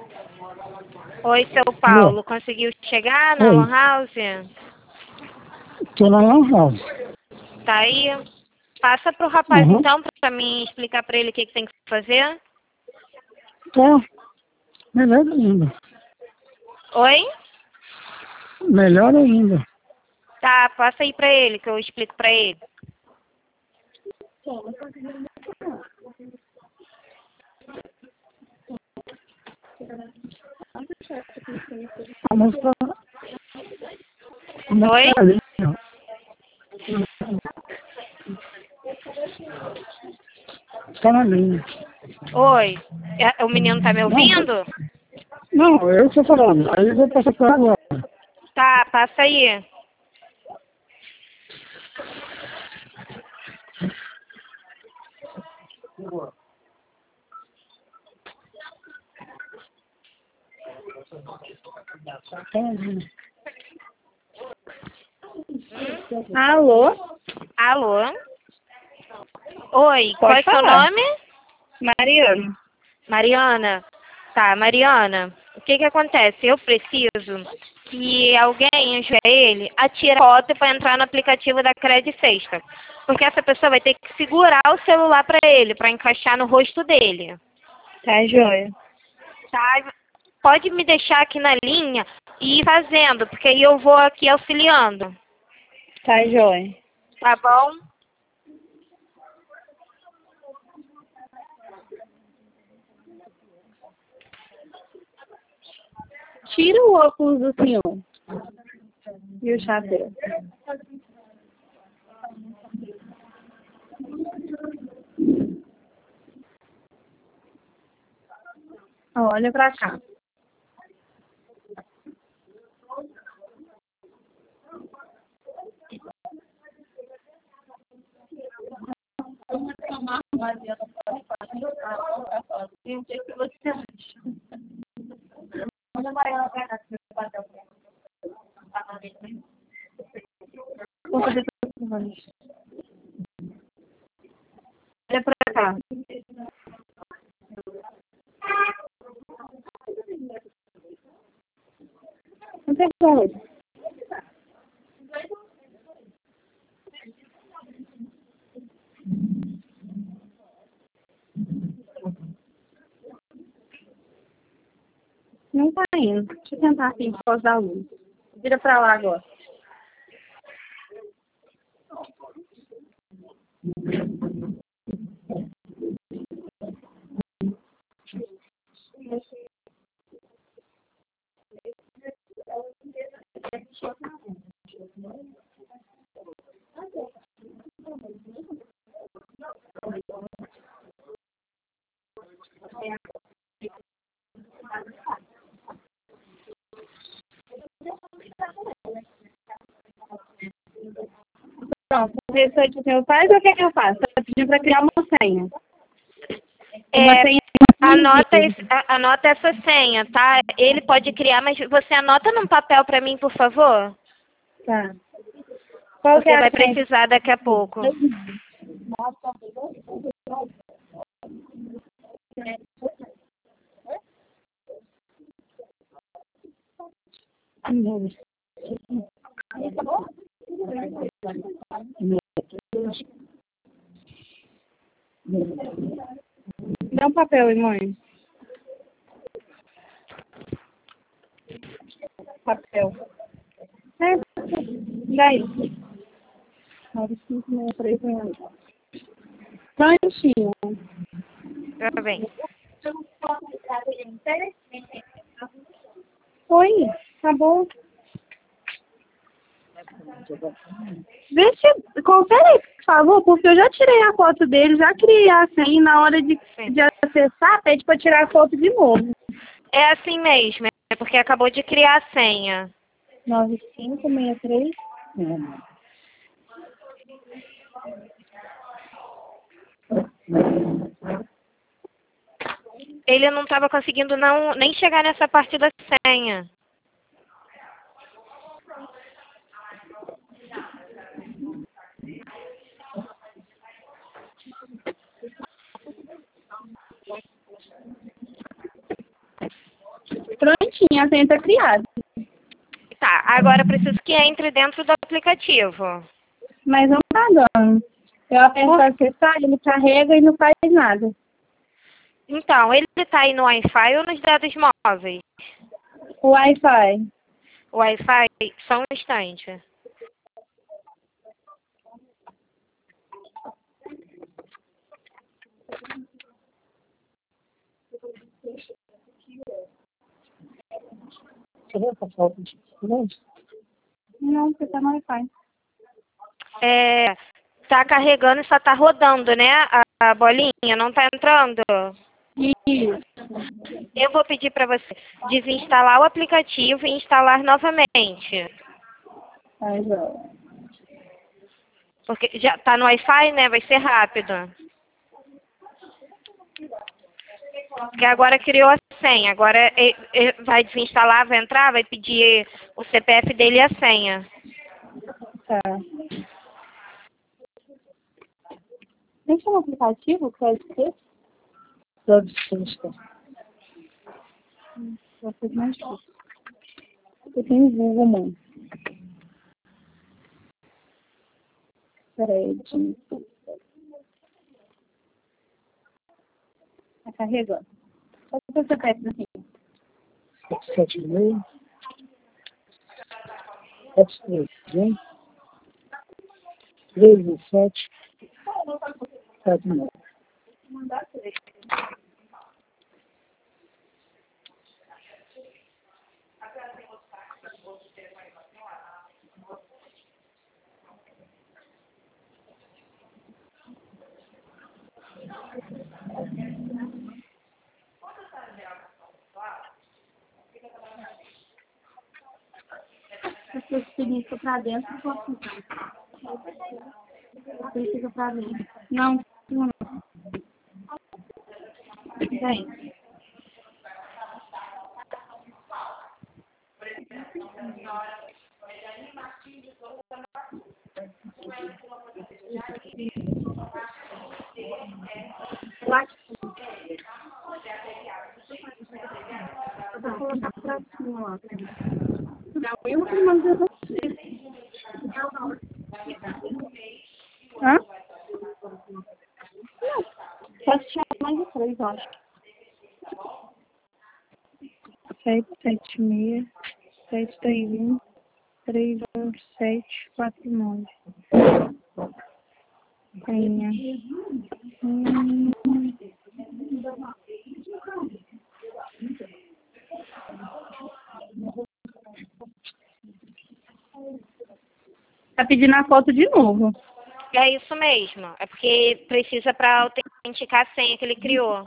Oi, seu Alô? Paulo, conseguiu chegar na Oi, Lan House? tô na Lan House. Tá aí? Passa pro rapaz Uhum. então pra mim explicar pra ele o que tem que fazer. Tá, melhor ainda. Oi? Melhor ainda. Tá, passa aí pra ele que eu explico pra ele. A música, a música Oi? é ali, ó. Tá na linha. Oi? O menino tá me Não, ouvindo? não, eu tô falando. Aí eu vou passar pra agora. Tá, passa aí. Tá na linha. Alô? Alô? Oi, qual Pode é seu falar. nome? Mariana. Mariana. Tá, Mariana, o que acontece? Eu preciso que alguém ajude ele a tirar foto para entrar no aplicativo da Cred Sexta. Porque essa pessoa vai ter que segurar o celular para ele, para encaixar no rosto dele. Tá, joia. Tá? Pode me deixar aqui na linha e ir fazendo, porque aí eu vou aqui auxiliando. Tá, joia. Tá bom? Tira o óculos do senhor. E o chapéu. Olha pra cá. Vou fazer tudo. Olha pra cá. Não tem como. Não tá indo. Deixa eu tentar assim, por causa da luz. Vira pra lá agora. Pronto, o restante o senhor faz ou o que que eu faço? Tá pedindo pra criar uma senha. Uma É, senha. anota essa senha, tá? Ele pode criar, mas você anota num papel para mim, por favor? Tá. Qual que Porque é a vai senha? precisar daqui a pouco. Dá um papel aí, mãe. Papel. É. Daí. 9563. Prontinho. Tá bem. Oi, tá bom. Vê se. Confere aí, por favor, porque eu já tirei a foto dele, já criei a senha e na hora Sim. de acessar, pede pra tirar a foto de novo. É assim mesmo, é porque acabou de criar a senha. 9563. Ele não estava conseguindo nem chegar nessa parte da senha. certinho, a senha tá criada. Tá, agora eu preciso que entre dentro do aplicativo. Mas não tá dando. Eu aperto para acessar, ele carrega e não faz nada. Então, ele tá aí no Wi-Fi ou nos dados móveis? O Wi-Fi. O Wi-Fi, só um instante. Você vai passar o documento? Não, você tá no Wi-Fi. Tá carregando e só tá rodando, né? A bolinha não tá entrando. Isso. Eu vou pedir para você desinstalar o aplicativo e instalar novamente. Aí, ó. Porque já tá no Wi-Fi, né? Vai ser rápido. Porque agora criou a senha. Agora ele vai desinstalar, vai entrar, vai pedir o CPF dele e a senha. Tá. Deixa no aplicativo, pode ser? Deve ser, está. Vai ser mais difícil. Eu tenho Google, mano. Peraí, tá carregando. Qual que é o seu CPF assim? 76. 731. 37. 79. Se eu seguir isso pra dentro, eu posso ficar. Você fica pra dentro. Não, não. Vem. Eu vou colocar pra cima, ó. Não, eu que mando você. Hã? Não. Pode tirar mais de 3, eu acho. 776 731 31749. Senha. Tá pedindo a foto de novo. É isso mesmo. É porque precisa para autenticar a senha que ele criou.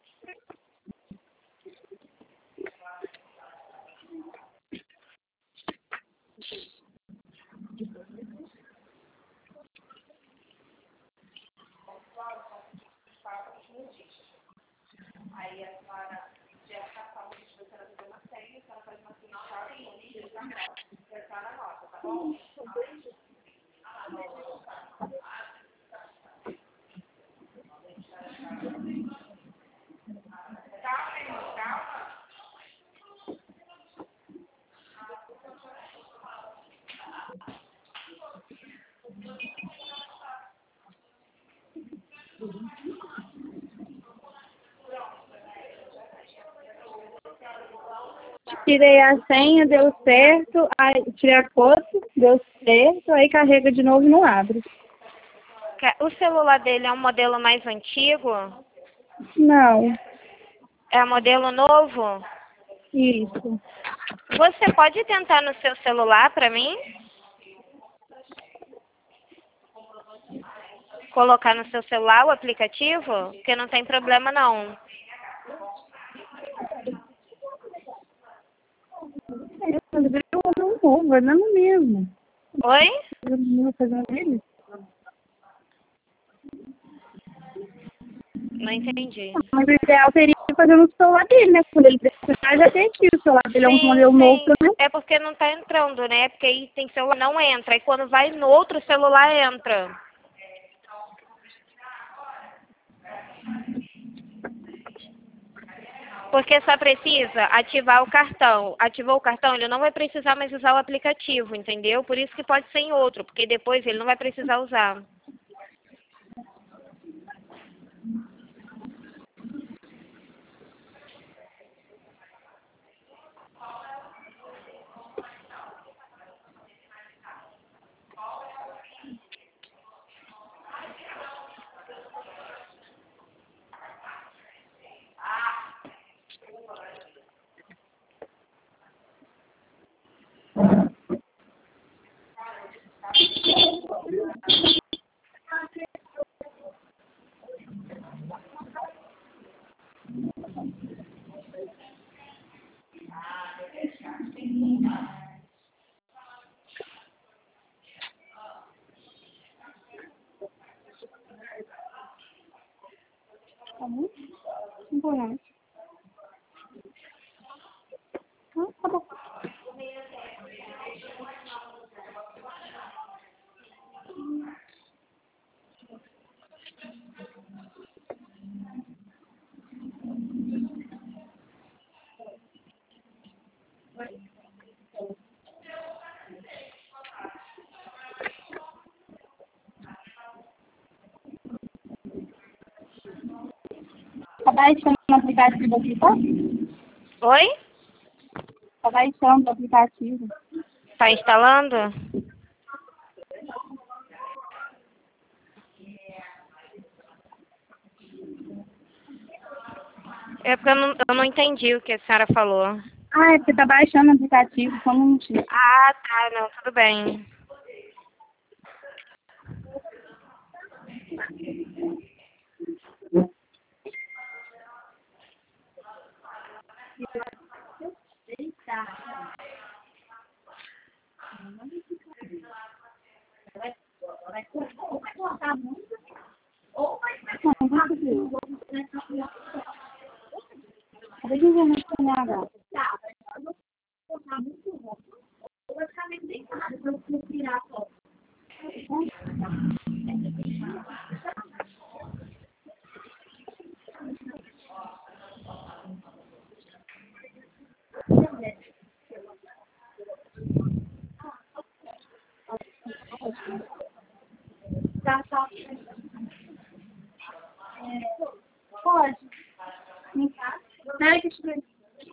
Tirei a senha, deu certo. Aí tirei a foto, deu certo. Aí carrega de novo e não abre. O celular dele é um modelo mais antigo? Não. É um modelo novo? Isso. Você pode tentar no seu celular para mim? Colocar no seu celular o aplicativo? Porque não tem problema não. Eu deveria usar um novo, vai dando mesmo. Oi? Eu não vou fazer dele. Não entendi. Mas o ideal seria fazer no celular dele, né? Quando ele precisar, já tem aqui. O celular dele é um modelo novo também. É porque não tá entrando, né? Porque aí tem celular não entra. Aí quando vai no outro celular entra. Porque só precisa ativar o cartão. Ativou o cartão, ele não vai precisar mais usar o aplicativo, entendeu? Por isso que pode ser em outro, porque depois ele não vai precisar usar. Tá muito importante. Tá bom. Tá baixando o aplicativo aqui, tá? Oi? Tá baixando o aplicativo. Tá instalando? É porque eu não entendi o que a senhora falou. Ah, é porque tá baixando o aplicativo, só um minutinho. Ah, tá, não, tudo bem. Acabei de ver no CNH. Pode. Espera que eu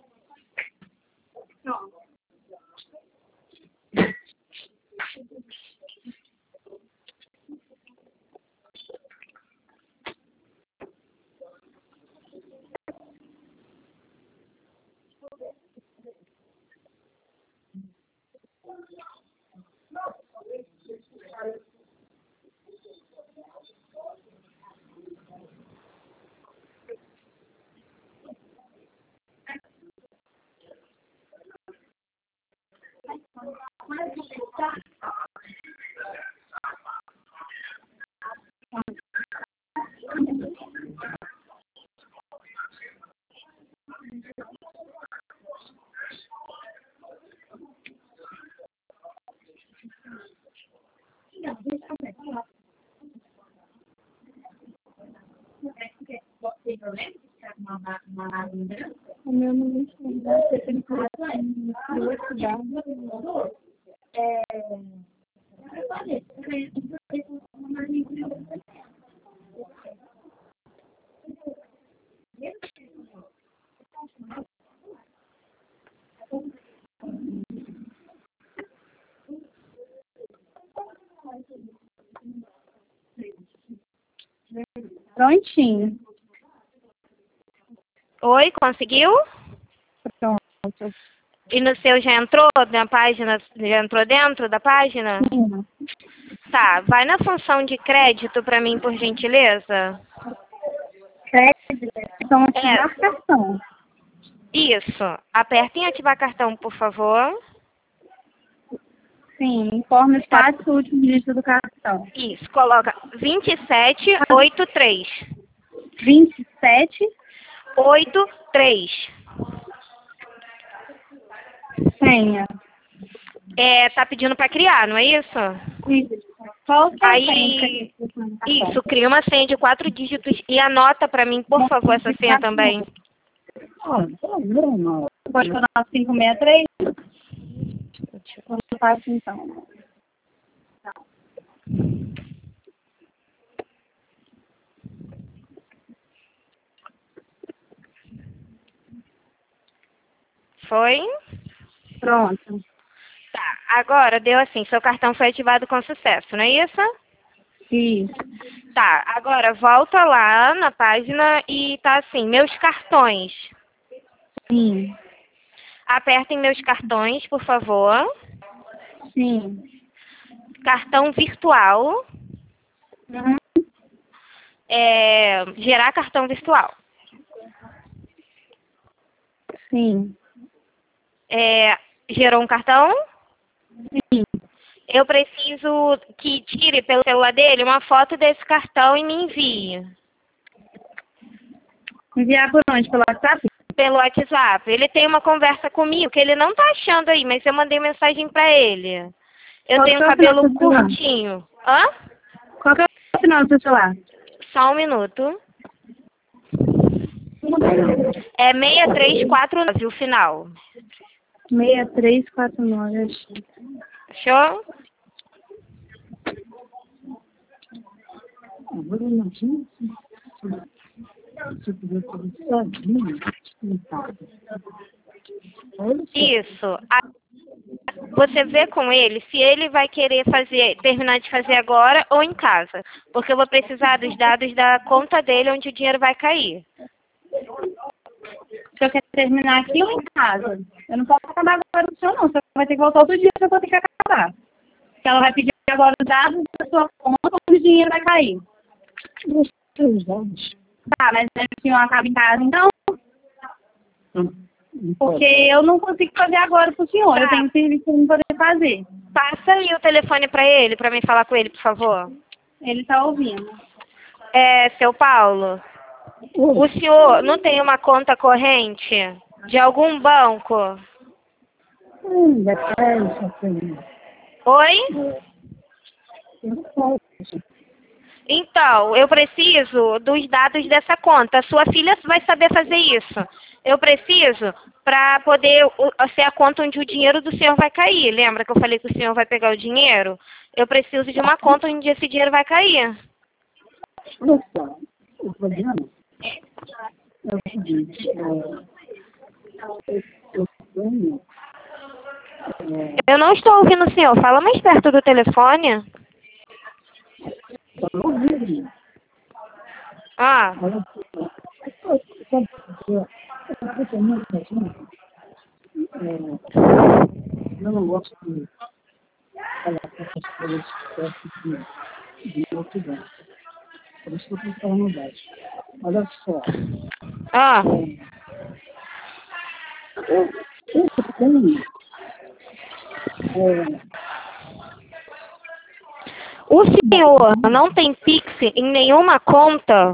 Pronto. O meu não está. Você tem que estudar. Prontinho. Oi, conseguiu? Pronto. E no seu já entrou na página? Já entrou dentro da página? Sim. Tá, vai na função de crédito pra mim, por gentileza. Crédito. Então, ativar cartão. Isso. Aperta em ativar cartão, por favor. Sim, informe os 4 últimos dígitos do cartão. Isso, coloca 2783. 27. 83. Senha. Tá pedindo pra criar, não é isso? Isso. Qual que é a senha Aí, que você tá isso, cria uma senha de 4 dígitos e anota pra mim, por favor, essa senha também. Ah, problema. Pode falar 563? Eu faço então. Foi? Pronto. Tá, agora deu assim, seu cartão foi ativado com sucesso, não é isso? Isso. Tá, agora volta lá na página e tá assim, meus cartões. Sim. Apertem meus cartões, por favor. Sim. Cartão virtual. Uhum. Gerar cartão virtual. Sim. Gerou um cartão? Sim. Eu preciso que tire pelo celular dele uma foto desse cartão e me envie. Enviar por onde? Pelo WhatsApp? Pelo WhatsApp. Ele tem uma conversa comigo que ele não tá achando aí, mas eu mandei mensagem pra ele. Eu Qual tenho que é o cabelo final do celular? curtinho. Hã? Qual que é o final do seu celular? Só um minuto. É 6349 o final. 6349. Show? Agora eu não sei se eu puder fazer sozinho, explicar. Olha só. Isso. Você vê com ele se ele vai querer terminar de fazer agora ou em casa. Porque eu vou precisar dos dados da conta dele onde o dinheiro vai cair. Se eu quero terminar aqui ou em casa? Eu não posso acabar agora no seu, não. Você vai ter que voltar outro dia que eu vou ter que acabar. Porque ela vai pedir agora os dados da sua conta onde o dinheiro vai cair. Os teus dados. Tá, mas o senhor acaba em casa, então? Não Porque pode. eu não consigo fazer agora pro senhor. Tá. Eu tenho serviço pra não poder fazer. Passa aí o telefone pra ele, pra mim falar com ele, por favor. Ele tá ouvindo. Seu Paulo, o senhor não tem uma conta corrente de algum banco? Ainda essa tem. Oi? Então, eu preciso dos dados dessa conta. A sua filha vai saber fazer isso. Eu preciso para poder ser a conta onde o dinheiro do senhor vai cair. Lembra que eu falei que o senhor vai pegar o dinheiro? Eu preciso de uma conta onde esse dinheiro vai cair. Olha só, o problema é o seguinte, eu tenho, Eu não estou ouvindo o senhor. Fala mais perto do telefone. para ouvir, Ah, olha só, sabe por quê? Eu tenho muita gente, eu não gosto de falar com essas coisas perto de multidão. Por isso que eu estou falando baixo. Olha só, ah. eu tenho, O senhor não tem Pix em nenhuma conta?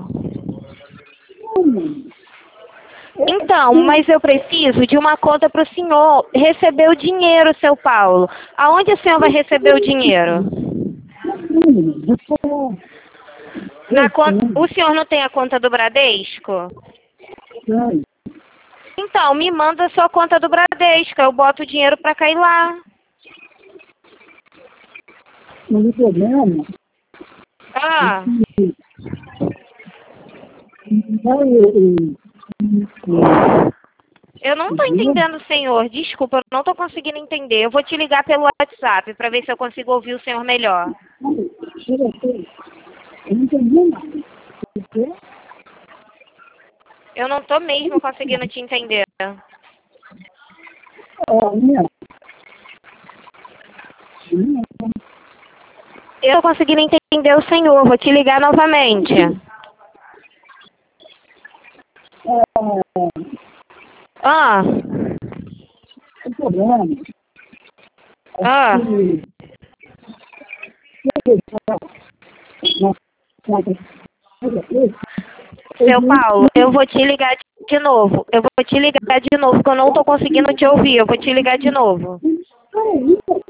Então, mas eu preciso de uma conta para o senhor receber o dinheiro, seu Paulo. Aonde o senhor vai receber o dinheiro? O senhor não tem a conta do Bradesco? Então, me manda a sua conta do Bradesco. Eu boto o dinheiro para cair lá. Mas o problema Ah, eu não estou entendendo, senhor. Desculpa, eu não estou conseguindo entender. Eu vou te ligar pelo WhatsApp para ver se eu consigo ouvir o senhor melhor. eu não entendi nada. Eu não estou mesmo conseguindo te entender. Eu tô conseguindo entender o senhor. Vou te ligar novamente. Ah, O problema ah. Seu Paulo, eu vou te ligar de novo. Eu vou te ligar de novo, porque eu não tô conseguindo te ouvir. Eu vou te ligar de novo.